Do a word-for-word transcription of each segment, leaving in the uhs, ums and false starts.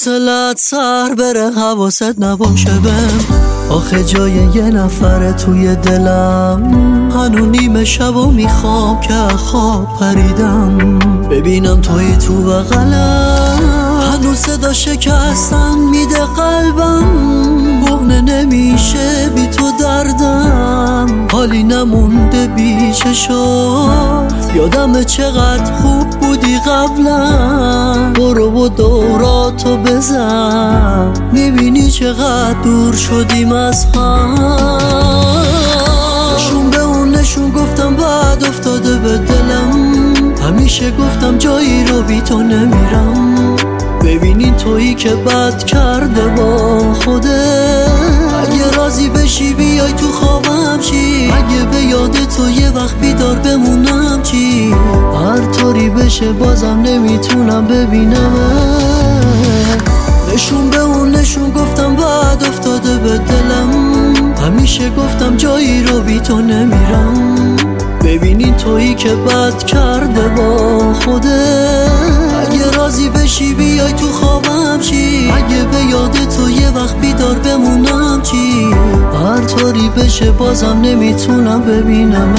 حوصلت سر بره حواست نباشه بهم. آخه جای یه نفره توی دلم، هنو نیمه شب و میخوام که خواب پریدم ببینم توی تو بغلم. هنو صدا شکستن میده قلبم، بهنه نمیشه بی تو دردم. حالی نمونده بی چشات، یادم چقدر خوب بودی قبلا. برو و دوراتو بزن، میبینی چقدر دور شدیم از هم. نشون به اون نشون گفتم بعد افتاده به دلم. همیشه گفتم جایی رو بی تو نمیرم. ببینی تویی که بد کرده با خوده. اگه راضی بشی بیای تو خوابم چی؟ اگه به یاد تو یه وقت بیدار بمونم چی؟ هر طوری بشه بازم نمیتونم ببینم. نشون به اون نشون گفتم بعد افتاده به دلم. همیشه گفتم جایی رو بی تو نمیرم. ببینی تویی که بد کرده با خوده. اگه راضی بشی بیای تو خوابم چی؟ اگه به یاد تو یه وقت بیدار بمونم چی؟ هر طوری بشه بازم نمیتونم ببینم.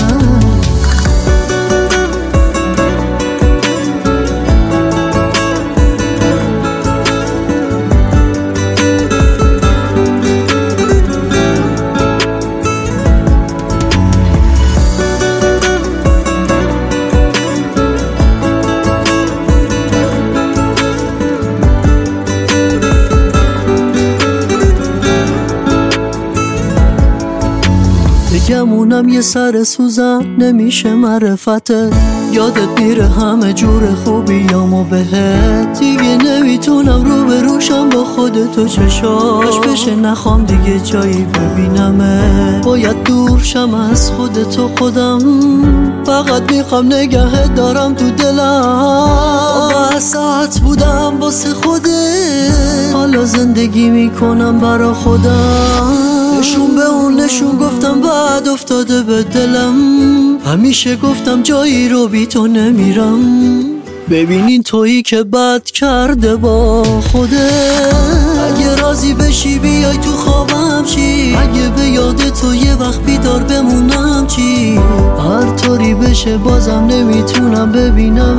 بگمونم یه سر سوزن نمیشه معرفته. یادت میره همه جور خوبیامو بهت. دیگه نمیتونم رو به روشم با خودتو چشاش بشه. نخوام دیگه جایی ببینمه. باید دور شم از خودتو خودم. فقط میخوام نگهت دارم تو دلم. بسات بودم واسه خودت، حالا زندگی میکنم برا خودم. نشون به اون نشون گفتم بعد افتاده به دلم. همیشه گفتم جایی رو بی تو نمیرم. ببینین تویی که بد کرده با خوده. اگه راضی بشی بیای تو خوابم چی؟ اگه به یاد تو یه وقت بیدار بمونم چی؟ هر طوری بشه بازم نمیتونم ببینم.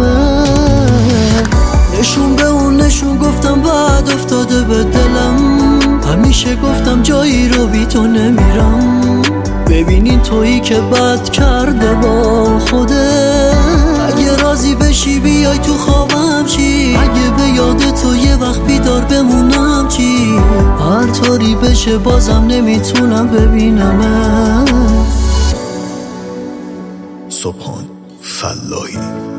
نشون به اون نشون گفتم بعد افتاده به دلم. همیشه گفتم جایی رو بی تو نمیرم. ببینین تویی که بد کرده با خوده. اگه راضی بشی بیای تو خوابم چی؟ اگه به یاد تو یه وقت بیدار بمونم چی؟ هر طوری بشه بازم نمیتونم ببینم. سبحان فلاحی.